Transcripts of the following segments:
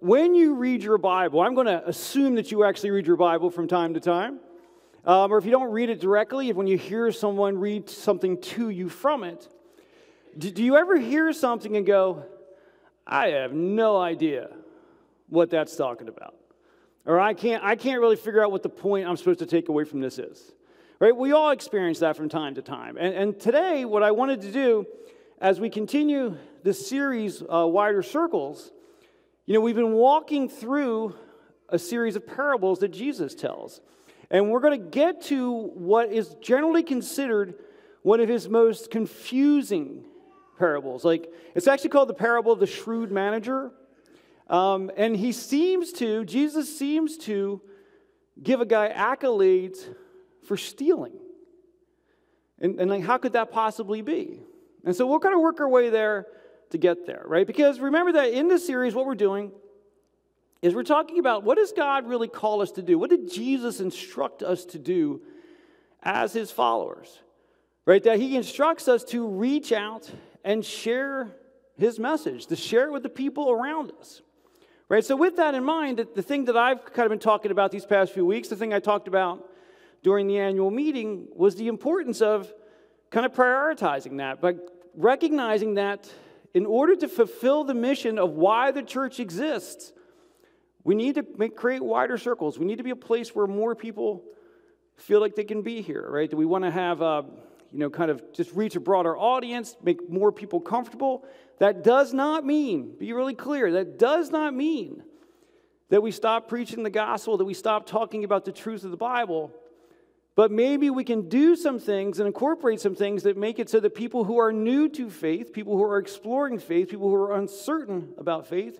when you read your Bible, I'm going to assume that you actually read your Bible from time to time. Or if you don't read it directly, when you hear someone read something to you from it, do you ever hear something and go, I have no idea what that's talking about? Or I can't really figure out what the point I'm supposed to take away from this is. Right? We all experience that from time to time. And today, what I wanted to do, as we continue this series, Wider Circles, we've been walking through a series of parables that Jesus tells. And we're going to get to what is generally considered one of his most confusing parables. It's actually called the parable of the shrewd manager. And Jesus seems to give a guy accolades for stealing. And how could that possibly be? And so we'll kind of work our way there to get there, right? Because remember that in this series, what we're doing is we're talking about what does God really call us to do? What did Jesus instruct us to do as his followers? Right? That he instructs us to reach out and share his message, to share it with the people around us. Right? So with that in mind, the thing that I've kind of been talking about these past few weeks, the thing I talked about during the annual meeting was the importance of kind of prioritizing that, but recognizing that in order to fulfill the mission of why the church exists, we need to create wider circles. We need to be a place where more people feel like they can be here, right? Do we want to have, kind of just reach a broader audience, make more people comfortable? That does not mean, be really clear, that does not mean that we stop preaching the gospel, that we stop talking about the truth of the Bible. But maybe we can do some things and incorporate some things that make it so that people who are new to faith, people who are exploring faith, people who are uncertain about faith,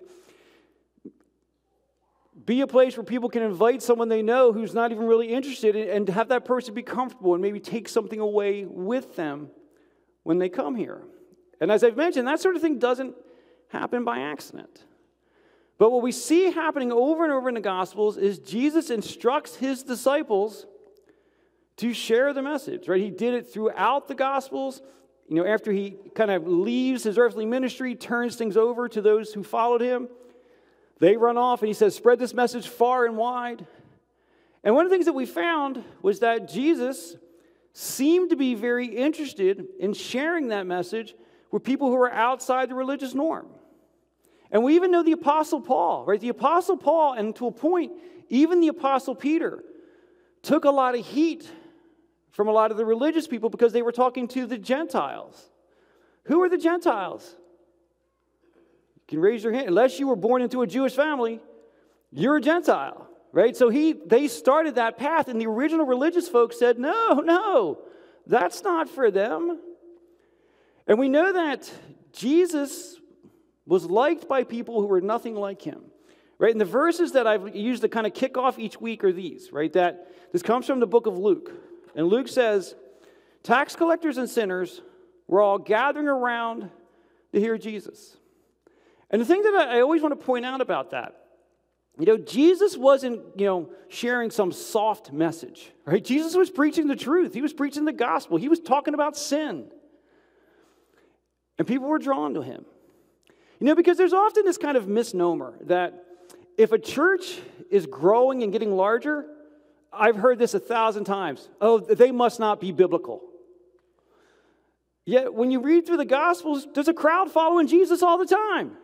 be a place where people can invite someone they know who's not even really interested and have that person be comfortable and maybe take something away with them when they come here. And as I've mentioned, that sort of thing doesn't happen by accident. But what we see happening over and over in the Gospels is Jesus instructs his disciples to share the message, right? He did it throughout the Gospels. After he kind of leaves his earthly ministry, turns things over to those who followed him. They run off and he says, spread this message far and wide. And one of the things that we found was that Jesus seemed to be very interested in sharing that message with people who are outside the religious norm. And we even know the Apostle Paul, right? The Apostle Paul, and to a point, even the Apostle Peter, took a lot of heat from a lot of the religious people because they were talking to the Gentiles. Who are the Gentiles? You can raise your hand. Unless you were born into a Jewish family, you're a Gentile, right? So they started that path, and the original religious folks said, no, that's not for them. And we know that Jesus was liked by people who were nothing like him, right? And the verses that I've used to kind of kick off each week are these, right? That this comes from the book of Luke. And Luke says, tax collectors and sinners were all gathering around to hear Jesus. And the thing that I always want to point out about that, Jesus wasn't, sharing some soft message, right? Jesus was preaching the truth. He was preaching the gospel. He was talking about sin. And people were drawn to him. Because there's often this kind of misnomer that if a church is growing and getting larger, I've heard this 1,000 times. Oh, they must not be biblical. Yet when you read through the Gospels, there's a crowd following Jesus all the time.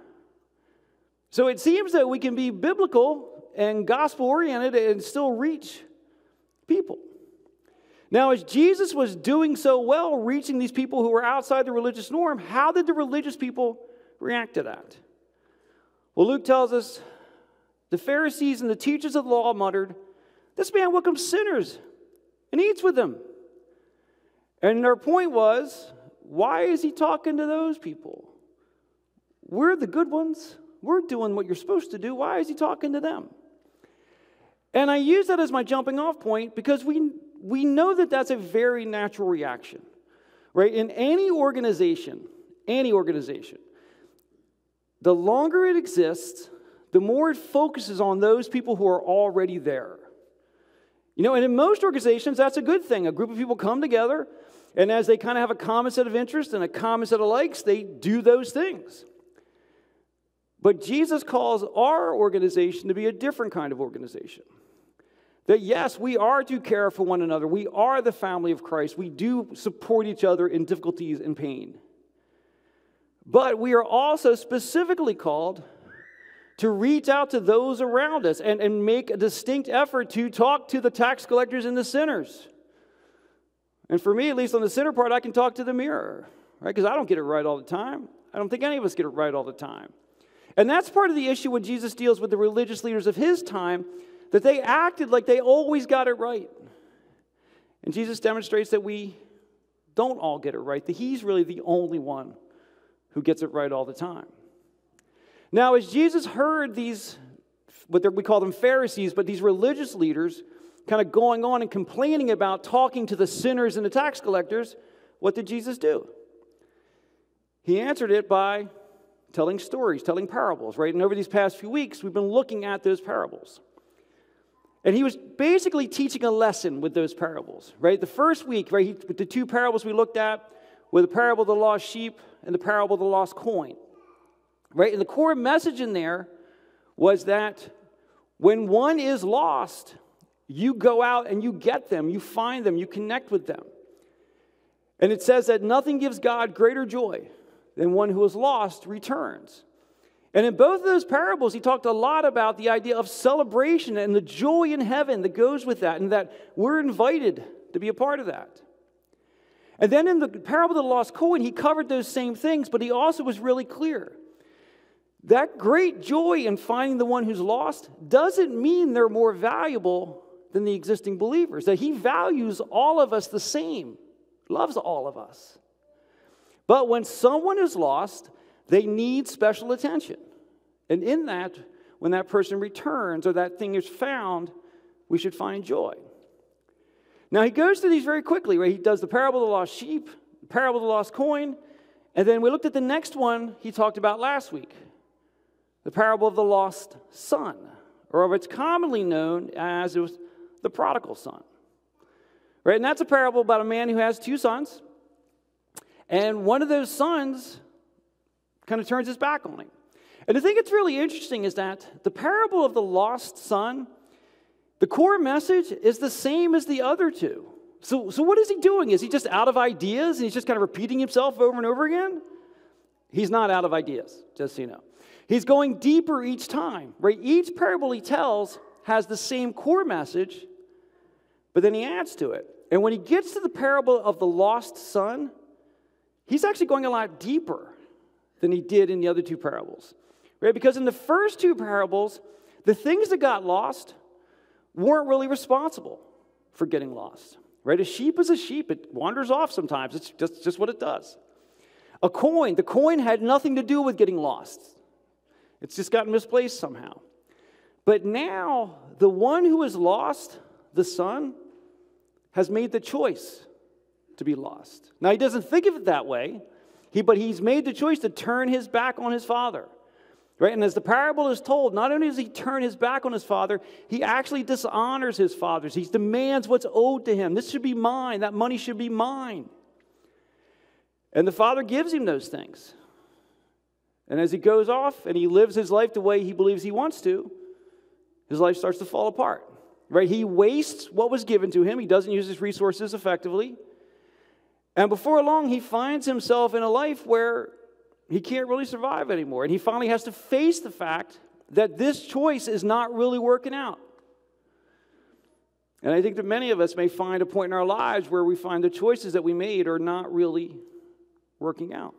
So it seems that we can be biblical and gospel-oriented and still reach people. Now, as Jesus was doing so well, reaching these people who were outside the religious norm, how did the religious people react to that? Well, Luke tells us, the Pharisees and the teachers of the law muttered, this man welcomes sinners and eats with them. And their point was, why is he talking to those people? We're the good ones. We're doing what you're supposed to do. Why is he talking to them? And I use that as my jumping off point because we know that that's a very natural reaction, right? In any organization, the longer it exists, the more it focuses on those people who are already there. And in most organizations, that's a good thing. A group of people come together, and as they kind of have a common set of interests and a common set of likes, they do those things. But Jesus calls our organization to be a different kind of organization. That yes, we are to care for one another. We are the family of Christ. We do support each other in difficulties and pain. But we are also specifically called to reach out to those around us and make a distinct effort to talk to the tax collectors and the sinners. And for me, at least on the sinner part, I can talk to the mirror, right? Because I don't get it right all the time. I don't think any of us get it right all the time. And that's part of the issue when Jesus deals with the religious leaders of his time, that they acted like they always got it right. And Jesus demonstrates that we don't all get it right, that he's really the only one who gets it right all the time. Now, as Jesus heard these, we call them Pharisees, but these religious leaders kind of going on and complaining about talking to the sinners and the tax collectors, what did Jesus do? He answered it by telling stories, telling parables, right? And over these past few weeks, we've been looking at those parables. And he was basically teaching a lesson with those parables, right? The first week, right, the two parables we looked at were the parable of the lost sheep and the parable of the lost coin, right? And the core message in there was that when one is lost, you go out and you get them, you find them, you connect with them. And it says that nothing gives God greater joy than one who is lost returns. And in both of those parables, he talked a lot about the idea of celebration and the joy in heaven that goes with that, and that we're invited to be a part of that. And then in the parable of the lost coin, he covered those same things, but he also was really clear. That great joy in finding the one who's lost doesn't mean they're more valuable than the existing believers, that he values all of us the same, loves all of us. But when someone is lost, they need special attention. And in that, when that person returns or that thing is found, we should find joy. Now, he goes through these very quickly, right? He does the parable of the lost sheep, the parable of the lost coin, and then we looked at the next one he talked about last week, the parable of the lost son, or it's commonly known as the prodigal son. Right? And that's a parable about a man who has two sons, and one of those sons kind of turns his back on him. And the thing that's really interesting is that the parable of the lost son, the core message is the same as the other two. So what is he doing? Is he just out of ideas and he's just kind of repeating himself over and over again? He's not out of ideas, just so you know. He's going deeper each time, right? Each parable he tells has the same core message, but then he adds to it. And when he gets to the parable of the lost son, he's actually going a lot deeper than he did in the other two parables, right? Because in the first two parables, the things that got lost weren't really responsible for getting lost, right? A sheep is a sheep. It wanders off sometimes. It's just what it does. The coin had nothing to do with getting lost. It's just gotten misplaced somehow. But now, the one who is lost, the son, has made the choice to be lost. Now, he doesn't think of it that way, but he's made the choice to turn his back on his father. Right? And as the parable is told, not only does he turn his back on his father, he actually dishonors his father. He demands what's owed to him. This should be mine. That money should be mine. And the father gives him those things. And as he goes off and he lives his life the way he believes he wants to, his life starts to fall apart. Right? He wastes what was given to him. He doesn't use his resources effectively. And before long, he finds himself in a life where he can't really survive anymore. And he finally has to face the fact that this choice is not really working out. And I think that many of us may find a point in our lives where we find the choices that we made are not really working out.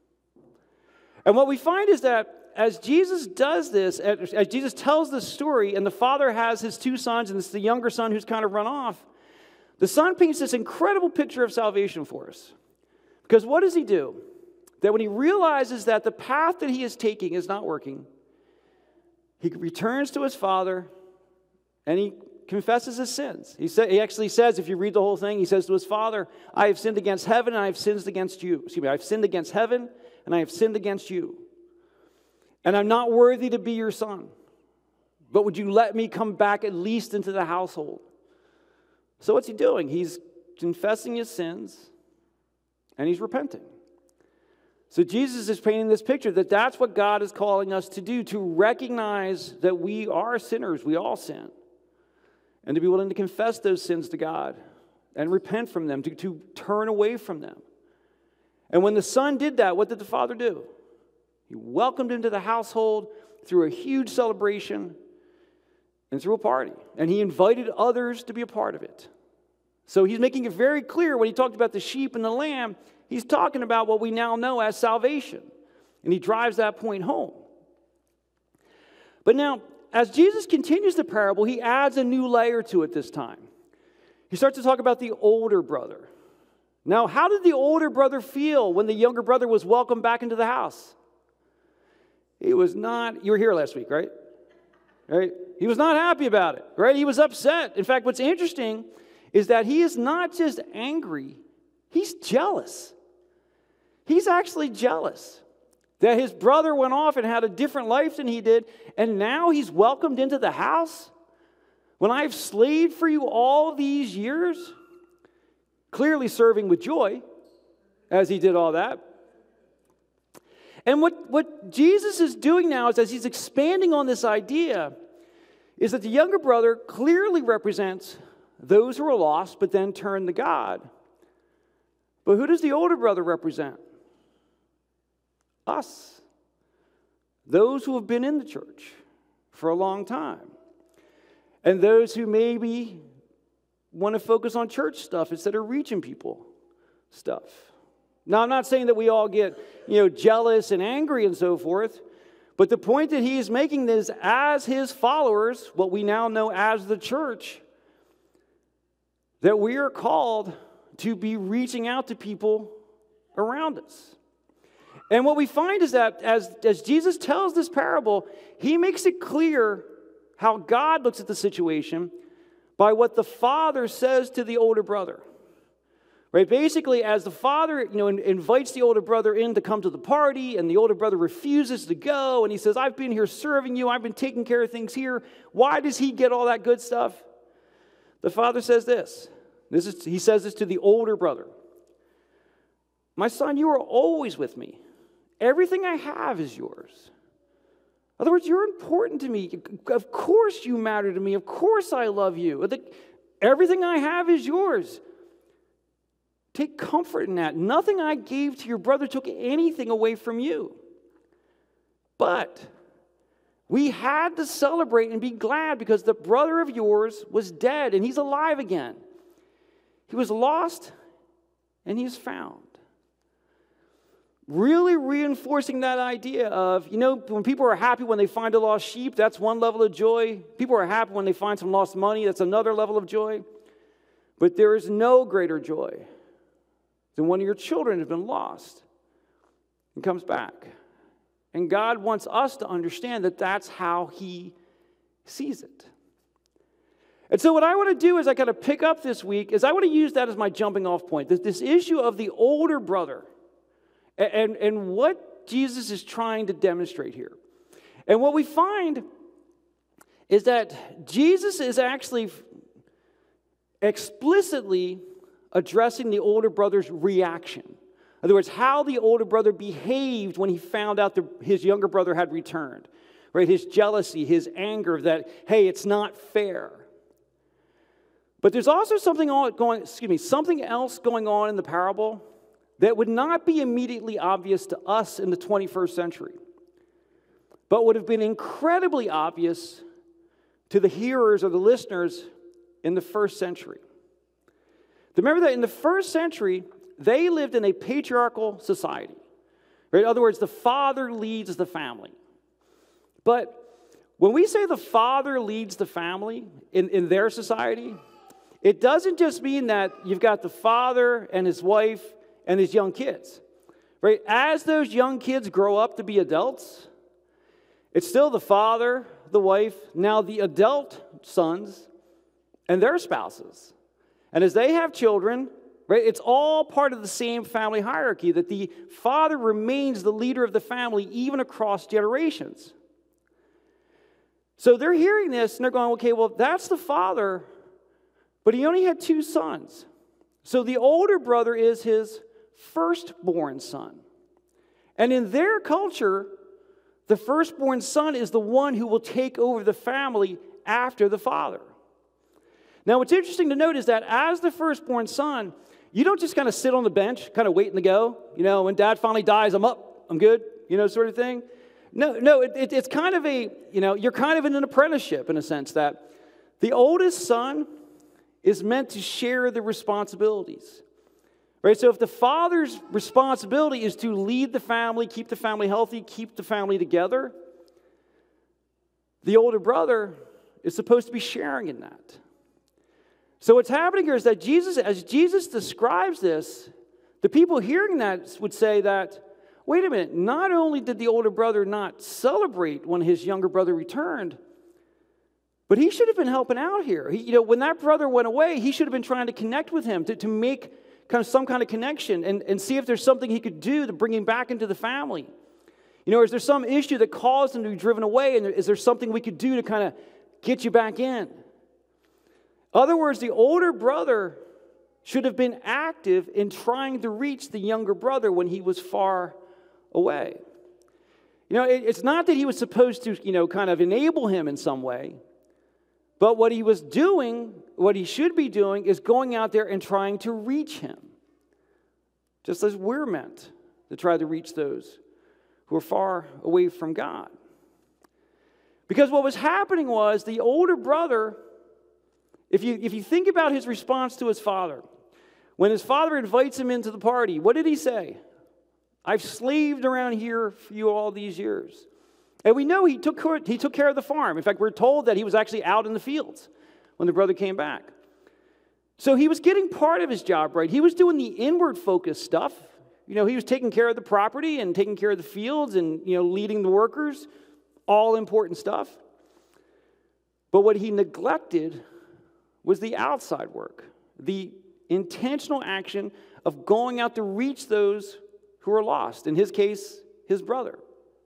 And what we find is that as Jesus does this, as Jesus tells this story, and the father has his two sons, and it's the younger son who's kind of run off, the son paints this incredible picture of salvation for us. Because what does he do? That when he realizes that the path that he is taking is not working, he returns to his father and he confesses his sins. He actually says, if you read the whole thing, he says to his father, I have sinned against heaven and I have sinned against you. I have sinned against heaven and I have sinned against you. And I'm not worthy to be your son. But would you let me come back at least into the household? So what's he doing? He's confessing his sins and he's repenting. So Jesus is painting this picture that that's what God is calling us to do, to recognize that we are sinners, we all sin, and to be willing to confess those sins to God and repent from them, to turn away from them. And when the Son did that, what did the Father do? He welcomed him to the household through a huge celebration and through a party. And he invited others to be a part of it. So he's making it very clear when he talked about the sheep and the lamb, he's talking about what we now know as salvation. And he drives that point home. But now, as Jesus continues the parable, he adds a new layer to it this time. He starts to talk about the older brother. Now, how did the older brother feel when the younger brother was welcomed back into the house? He was not, you were here last week, right? Right? He was not happy about it, right? He was upset. In fact, what's interesting is that he is not just angry, he's jealous. He's actually jealous that his brother went off and had a different life than he did, and now he's welcomed into the house when I've slaved for you all these years, clearly serving with joy as he did all that. And what Jesus is doing now is, as he's expanding on this idea, is that the younger brother clearly represents those who are lost but then turn to God. But who does the older brother represent? Us. Those who have been in the church for a long time. And those who maybe want to focus on church stuff instead of reaching people stuff. Now, I'm not saying that we all get, jealous and angry and so forth, but the point that he is making is, as his followers, what we now know as the church, that we are called to be reaching out to people around us. And what we find is that as Jesus tells this parable, he makes it clear how God looks at the situation by what the father says to the older brother. Right? Basically, as the father, invites the older brother in to come to the party, and the older brother refuses to go, and he says, I've been here serving you, I've been taking care of things here. Why does he get all that good stuff? The father says this. He says this to the older brother. My son, you are always with me. Everything I have is yours. In other words, you're important to me. Of course you matter to me. Of course I love you. Everything I have is yours. Take comfort in that. Nothing I gave to your brother took anything away from you. But we had to celebrate and be glad because the brother of yours was dead and he's alive again. He was lost and he's found. Really reinforcing that idea of, when people are happy when they find a lost sheep, that's one level of joy. People are happy when they find some lost money, that's another level of joy. But there is no greater joy than one of your children has been lost and comes back. And God wants us to understand that that's how he sees it. And so what I want to do is I got to pick up this week is I want to use that as my jumping off point. This issue of the older brother and what Jesus is trying to demonstrate here. And what we find is that Jesus is actually explicitly addressing the older brother's reaction. In other words, how the older brother behaved when he found out his younger brother had returned. Right? His jealousy, his anger that, hey, it's not fair. But there's also something else going on in the parable that would not be immediately obvious to us in the 21st century, but would have been incredibly obvious to the hearers or the listeners in the first century. Remember that in the first century, they lived in a patriarchal society. Right? In other words, the father leads the family. But when we say the father leads the family in their society, it doesn't just mean that you've got the father and his wife and his young kids. Right? As those young kids grow up to be adults, it's still the father, the wife, now the adult sons, and their spouses. And as they have children, right, it's all part of the same family hierarchy, that the father remains the leader of the family even across generations. So they're hearing this and they're going, okay, well, that's the father, but he only had 2 sons. So the older brother is his firstborn son. And in their culture, the firstborn son is the one who will take over the family after the father. Now, what's interesting to note is that as the firstborn son, you don't just kind of sit on the bench, kind of waiting to go. When dad finally dies, I'm up, I'm good, sort of thing. No, it's kind of you're kind of in an apprenticeship in a sense that the oldest son is meant to share the responsibilities. Right? So if the father's responsibility is to lead the family, keep the family healthy, keep the family together, the older brother is supposed to be sharing in that. So what's happening here is that as Jesus describes this, the people hearing that would say that, wait a minute, not only did the older brother not celebrate when his younger brother returned, but he should have been helping out here. When that brother went away, he should have been trying to connect with him, to make kind of some kind of connection and see if there's something he could do to bring him back into the family. Is there some issue that caused him to be driven away, and is there something we could do to kind of get you back in? In other words, the older brother should have been active in trying to reach the younger brother when he was far away. It's not that he was supposed to, kind of enable him in some way, but what he was doing, what he should be doing, is going out there and trying to reach him. Just as we're meant to try to reach those who are far away from God. Because what was happening was the older brother, if you think about his response to his father, when his father invites him into the party, what did he say? I've slaved around here for you all these years. And we know he took care of the farm. In fact, we're told that he was actually out in the fields when the brother came back. So he was getting part of his job right. He was doing the inward focused stuff. He was taking care of the property and taking care of the fields and, leading the workers. All important stuff. But what he neglected was the outside work. The intentional action of going out to reach those who are lost. In his case, his brother.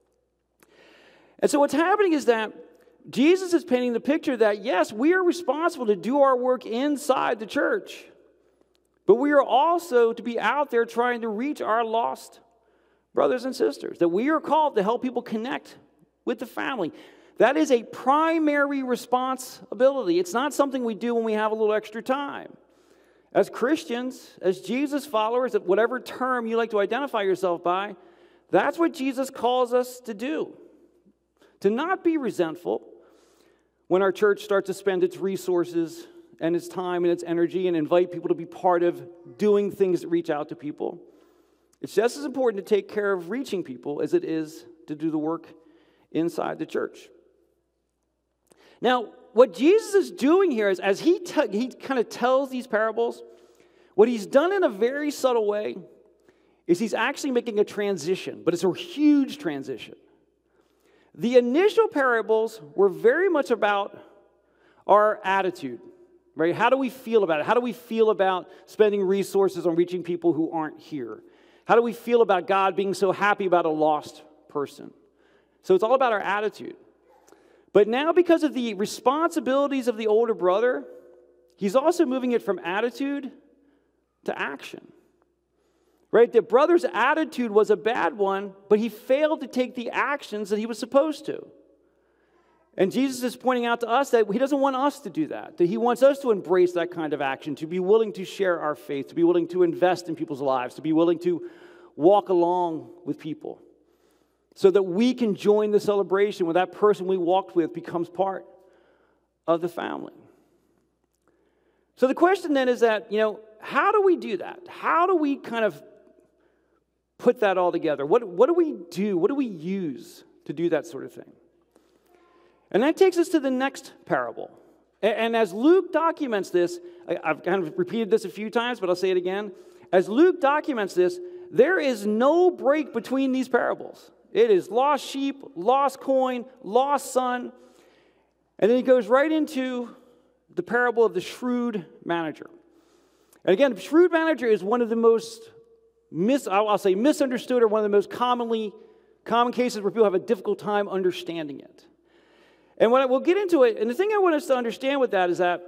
And so what's happening is that Jesus is painting the picture that, yes, we are responsible to do our work inside the church, but we are also to be out there trying to reach our lost brothers and sisters, that we are called to help people connect with the family. That is a primary responsibility. It's not something we do when we have a little extra time. As Christians, as Jesus followers, at whatever term you like to identify yourself by, that's what Jesus calls us to do. To not be resentful when our church starts to spend its resources and its time and its energy and invite people to be part of doing things that reach out to people. It's just as important to take care of reaching people as it is to do the work inside the church. Now, what Jesus is doing here is, as he kind of tells these parables, what he's done in a very subtle way is he's actually making a transition, but it's a huge transition. The initial parables were very much about our attitude, right? How do we feel about it? How do we feel about spending resources on reaching people who aren't here? How do we feel about God being so happy about a lost person? So it's all about our attitude. But now, because of the responsibilities of the older brother, he's also moving it from attitude to action. Right? The brother's attitude was a bad one, but he failed to take the actions that he was supposed to. And Jesus is pointing out to us that he doesn't want us to do that he wants us to embrace that kind of action, to be willing to share our faith, to be willing to invest in people's lives, to be willing to walk along with people so that we can join the celebration when that person we walked with becomes part of the family. So the question then is that, how do we do that? How do we kind of put that all together? What do we do? What do we use to do that sort of thing? And that takes us to the next parable. And as Luke documents this, I've kind of repeated this a few times, but I'll say it again. As Luke documents this, there is no break between these parables. It is lost sheep, lost coin, lost son. And then he goes right into the parable of the shrewd manager. And again, the shrewd manager is one of the most misunderstood, or one of the most common cases where people have a difficult time understanding it. And we'll get into it, and the thing I want us to understand with that is that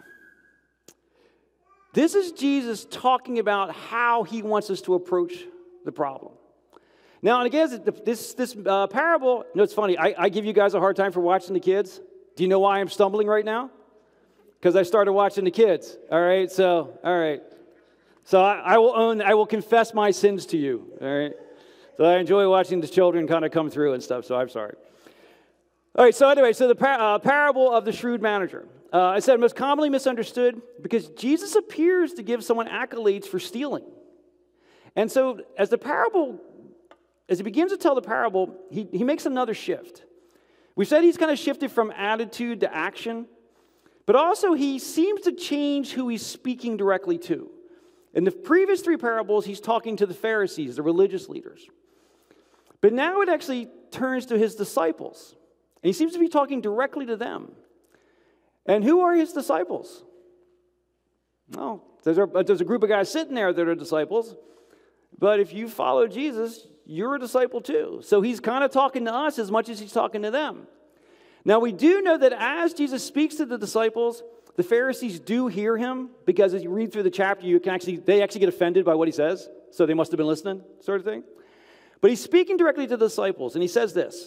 this is Jesus talking about how he wants us to approach the problem. Now, and again, this parable, it's funny. I give you guys a hard time for watching the kids. Do you know why I'm stumbling right now? Because I started watching the kids. All right, so I will confess my sins to you. All right, so I enjoy watching the children kind of come through and stuff. So I'm sorry. All right, so anyway, so the parable of the shrewd manager. I said most commonly misunderstood because Jesus appears to give someone accolades for stealing. And so as he begins to tell the parable, he makes another shift. We said he's kind of shifted from attitude to action, but also he seems to change who he's speaking directly to. In the previous three parables, he's talking to the Pharisees, the religious leaders. But now it actually turns to his disciples. And he seems to be talking directly to them. And who are his disciples? Well, there's a group of guys sitting there that are disciples. But if you follow Jesus, you're a disciple too. So he's kind of talking to us as much as he's talking to them. Now we do know that as Jesus speaks to the disciples, the Pharisees do hear him, because as you read through the chapter, they actually get offended by what he says. So they must have been listening, sort of thing. But he's speaking directly to the disciples, and he says this.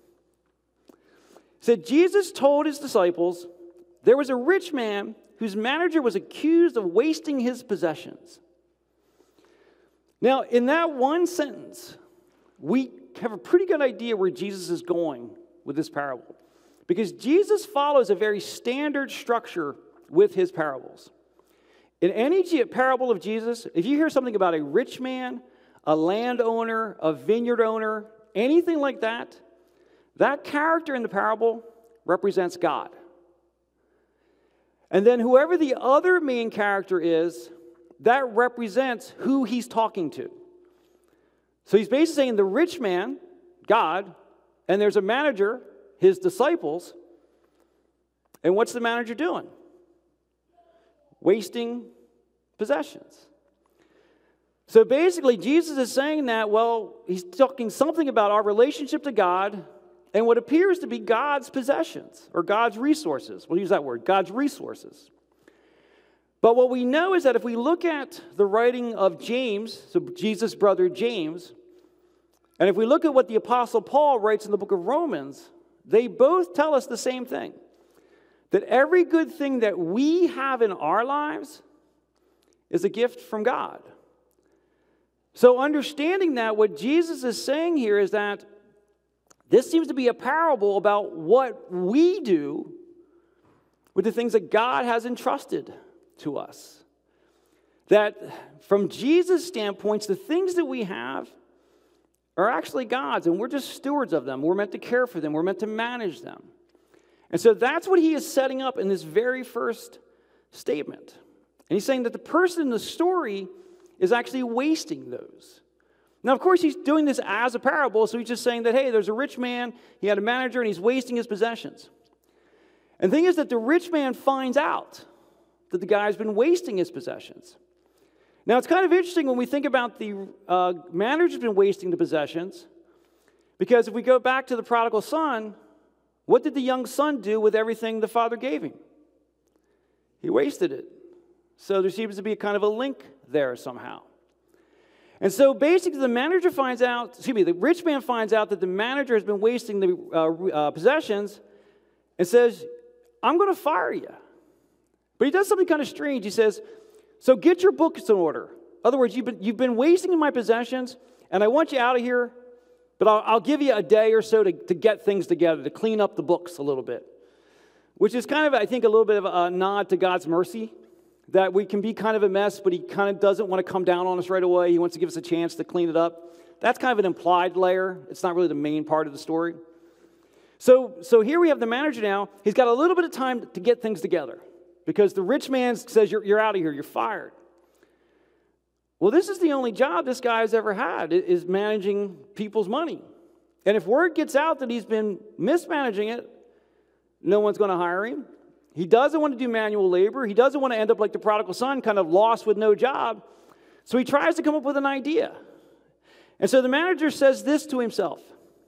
He said, Jesus told his disciples, there was a rich man whose manager was accused of wasting his possessions. Now, in that one sentence, we have a pretty good idea where Jesus is going with this parable. Because Jesus follows a very standard structure with his parables. In any parable of Jesus, if you hear something about a rich man, a landowner, a vineyard owner, anything like that, that character in the parable represents God. And then whoever the other main character is, that represents who he's talking to. So he's basically saying the rich man, God, and there's a manager, his disciples. And what's the manager doing? Wasting possessions. So basically, Jesus is saying that, he's talking something about our relationship to God and what appears to be God's possessions or God's resources. We'll use that word, God's resources. But what we know is that if we look at the writing of James, so Jesus' brother James, and if we look at what the Apostle Paul writes in the book of Romans, they both tell us the same thing. That every good thing that we have in our lives is a gift from God. So understanding that, what Jesus is saying here is that this seems to be a parable about what we do with the things that God has entrusted to us. That from Jesus' standpoint, the things that we have are actually God's, and we're just stewards of them. We're meant to care for them. We're meant to manage them. And so that's what he is setting up in this very first statement. And he's saying that the person in the story is actually wasting those. Now, of course, he's doing this as a parable, so he's just saying that, hey, there's a rich man, he had a manager, and he's wasting his possessions. And the thing is that the rich man finds out that the guy's been wasting his possessions. Now, it's kind of interesting when we think about the manager's been wasting the possessions, because if we go back to the prodigal son, what did the young son do with everything the father gave him? He wasted it. So there seems to be a kind of a link there somehow. And so basically the rich man finds out that the manager has been wasting the possessions and says, I'm going to fire you. But he does something kind of strange. He says, so get your books in order. In other words, you've been wasting my possessions, and I want you out of here, but I'll give you a day or so to get things together, to clean up the books a little bit. Which is kind of, I think, a little bit of a nod to God's mercy, that we can be kind of a mess, but he kind of doesn't want to come down on us right away. He wants to give us a chance to clean it up. That's kind of an implied layer. It's not really the main part of the story. So here we have the manager now. He's got a little bit of time to get things together, because the rich man says, you're out of here, you're fired. Well, this is the only job this guy has ever had, is managing people's money. And if word gets out that he's been mismanaging it, no one's going to hire him. He doesn't want to do manual labor. He doesn't want to end up like the prodigal son, kind of lost with no job. So he tries to come up with an idea. And so the manager says this to himself: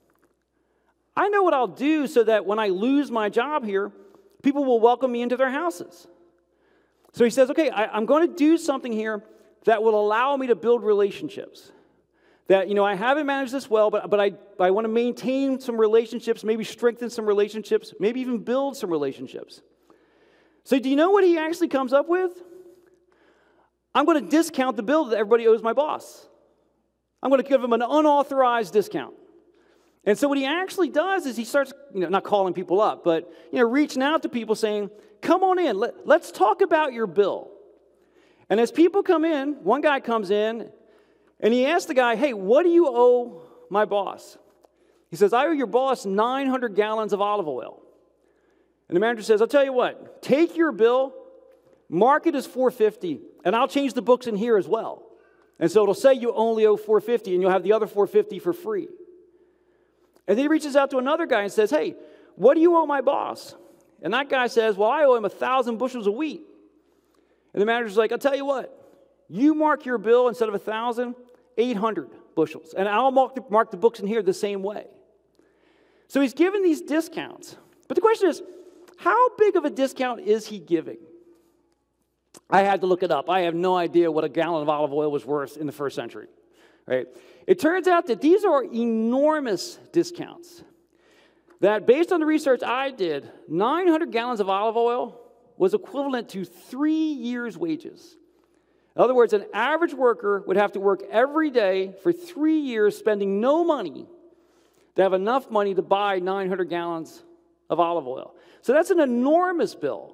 I know what I'll do so that when I lose my job here, people will welcome me into their houses. So he says, okay, I'm going to do something here that will allow me to build relationships. that, I haven't managed this well, but I want to maintain some relationships, maybe strengthen some relationships, maybe even build some relationships. So do you know what he actually comes up with? I'm going to discount the bill that everybody owes my boss. I'm going to give him an unauthorized discount. And so what he actually does is he starts, not calling people up, but, reaching out to people saying, come on in, let's talk about your bill. And as people come in, one guy comes in, and he asks the guy, hey, what do you owe my boss? He says, I owe your boss 900 gallons of olive oil. And the manager says, I'll tell you what, take your bill, mark it as $450, and I'll change the books in here as well. And so it'll say you only owe $450, and you'll have the other $450 for free. And then he reaches out to another guy and says, hey, what do you owe my boss? And that guy says, well, I owe him 1,000 bushels of wheat. And the manager's like, I'll tell you what, you mark your bill instead of 1,000, 800 bushels. And I'll mark the books in here the same way. So he's giving these discounts. But the question is, how big of a discount is he giving? I had to look it up. I have no idea what a gallon of olive oil was worth in the first century. Right? It turns out that these are enormous discounts. That based on the research I did, 900 gallons of olive oil was equivalent to 3 years' wages. In other words, an average worker would have to work every day for 3 years, spending no money to have enough money to buy 900 gallons of olive oil. So that's an enormous bill.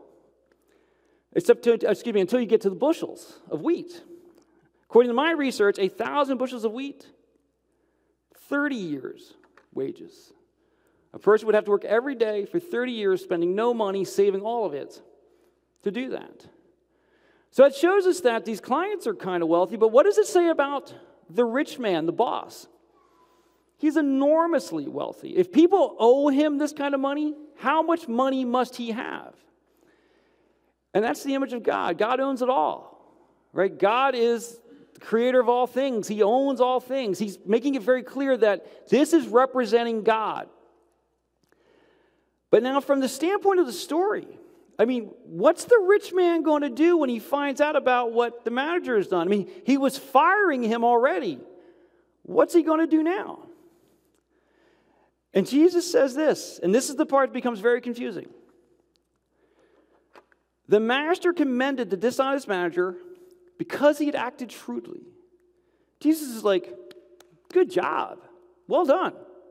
Until you get to the bushels of wheat. According to my research, 1,000 bushels of wheat, 30 years' wages. A person would have to work every day for 30 years, spending no money, saving all of it to do that. So it shows us that these clients are kind of wealthy, but what does it say about the rich man, the boss? He's enormously wealthy. If people owe him this kind of money, how much money must he have? And that's the image of God. God owns it all, right? God is the creator of all things. He owns all things. He's making it very clear that this is representing God. But now from the standpoint of the story, what's the rich man going to do when he finds out about what the manager has done? He was firing him already. What's he going to do now? And Jesus says this, and this is the part that becomes very confusing. The master commended the dishonest manager because he had acted shrewdly. Jesus is like, good job. Well done.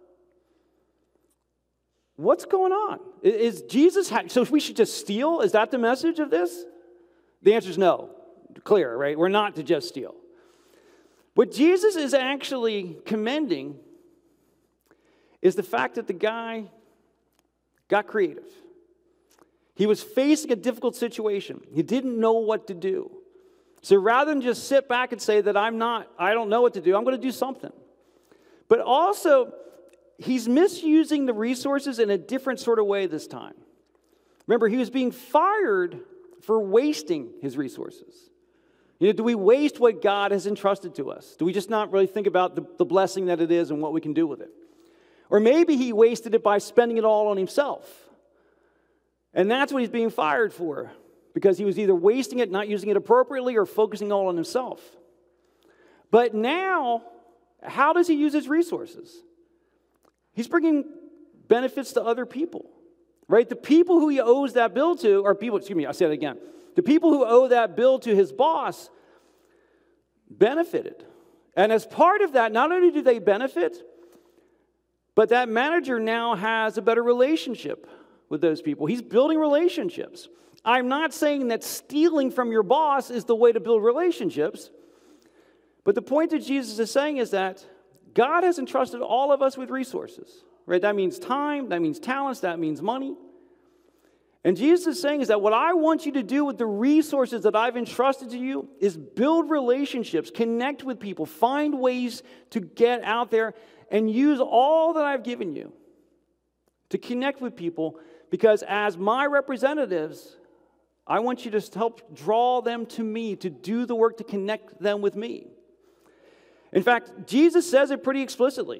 What's going on? Is Jesus, so we should just steal? Is that the message of this? The answer is no. Clear, right? We're not to just steal. What Jesus is actually commending is the fact that the guy got creative. He was facing a difficult situation. He didn't know what to do. So rather than just sit back and say that I don't know what to do, I'm going to do something. But also, he's misusing the resources in a different sort of way this time. Remember, he was being fired for wasting his resources. Do we waste what God has entrusted to us? Do we just not really think about the blessing that it is and what we can do with it? Or maybe he wasted it by spending it all on himself. And that's what he's being fired for, because he was either wasting it, not using it appropriately, or focusing all on himself. But now, how does he use his resources? He's bringing benefits to other people, right? The people who he owes that bill to, I'll say it again. The people who owe that bill to his boss benefited. And as part of that, not only do they benefit, but that manager now has a better relationship with those people. He's building relationships. I'm not saying that stealing from your boss is the way to build relationships, but the point that Jesus is saying is that God has entrusted all of us with resources, right? That means time, that means talents, that means money. And Jesus is saying is that what I want you to do with the resources that I've entrusted to you is build relationships, connect with people, find ways to get out there and use all that I've given you to connect with people, because as my representatives, I want you to help draw them to me, to do the work to connect them with me. In fact, Jesus says it pretty explicitly.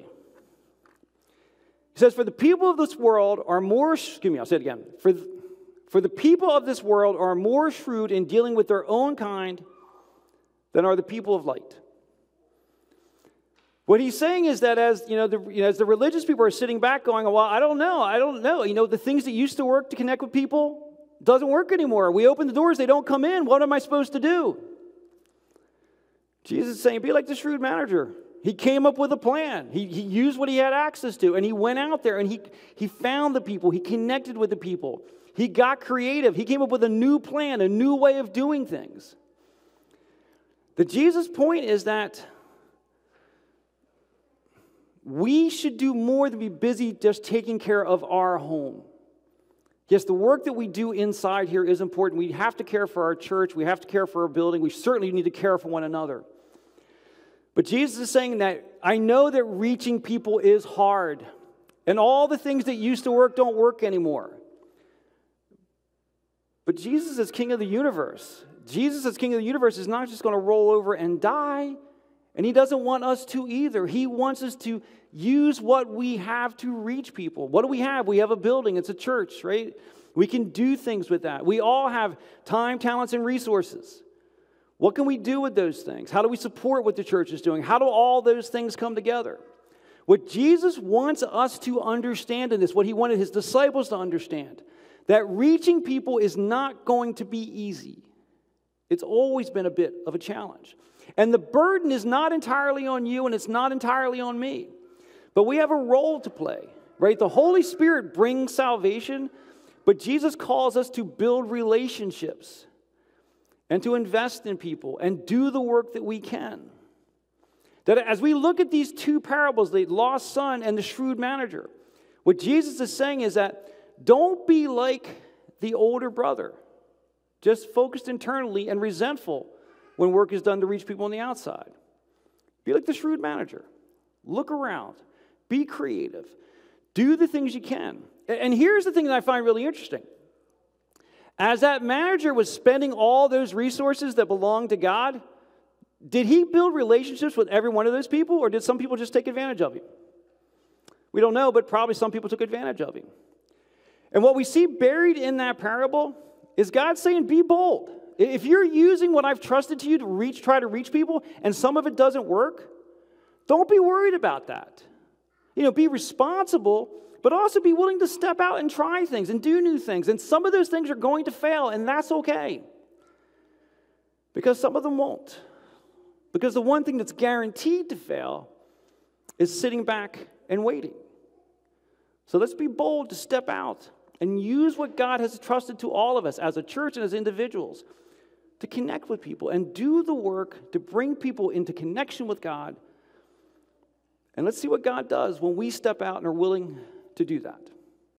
He says, for the people of this world are more, I'll say it again. For the people of this world are more shrewd in dealing with their own kind than are the people of light. What he's saying is that as as the religious people are sitting back going, well, I don't know. The things that used to work to connect with people doesn't work anymore. We open the doors, they don't come in. What am I supposed to do? Jesus is saying, be like the shrewd manager. He came up with a plan. He used what he had access to, and he went out there and he found the people. He connected with the people. He got creative. He came up with a new plan, a new way of doing things. The Jesus point is that we should do more than be busy just taking care of our home. Yes, the work that we do inside here is important. We have to care for our church. We have to care for our building. We certainly need to care for one another. But Jesus is saying that I know that reaching people is hard. And all the things that used to work don't work anymore. But Jesus is King of the universe. Jesus as King of the universe is not just going to roll over and die. And he doesn't want us to either. He wants us to use what we have to reach people. What do we have? We have a building. It's a church, right? We can do things with that. We all have time, talents, and resources. What can we do with those things? How do we support what the church is doing? How do all those things come together? What Jesus wants us to understand in this, what he wanted his disciples to understand, that reaching people is not going to be easy. It's always been a bit of a challenge. And the burden is not entirely on you and it's not entirely on me. But we have a role to play, right? The Holy Spirit brings salvation, but Jesus calls us to build relationships and to invest in people and do the work that we can. That as we look at these two parables, the lost son and the shrewd manager, what Jesus is saying is that don't be like the older brother, just focused internally and resentful when work is done to reach people on the outside. Be like the shrewd manager. Look around. Be creative. Do the things you can. And here's the thing that I find really interesting. As that manager was spending all those resources that belonged to God, did he build relationships with every one of those people, or did some people just take advantage of him? We don't know, but probably some people took advantage of him. And what we see buried in that parable is God saying, be bold. If you're using what I've trusted to you to try to reach people, and some of it doesn't work, don't be worried about that. Be responsible, but also be willing to step out and try things and do new things. And some of those things are going to fail, and that's okay. Because some of them won't. Because the one thing that's guaranteed to fail is sitting back and waiting. So let's be bold to step out and use what God has trusted to all of us as a church and as individuals to connect with people and do the work to bring people into connection with God. And let's see what God does when we step out and are willing to do that.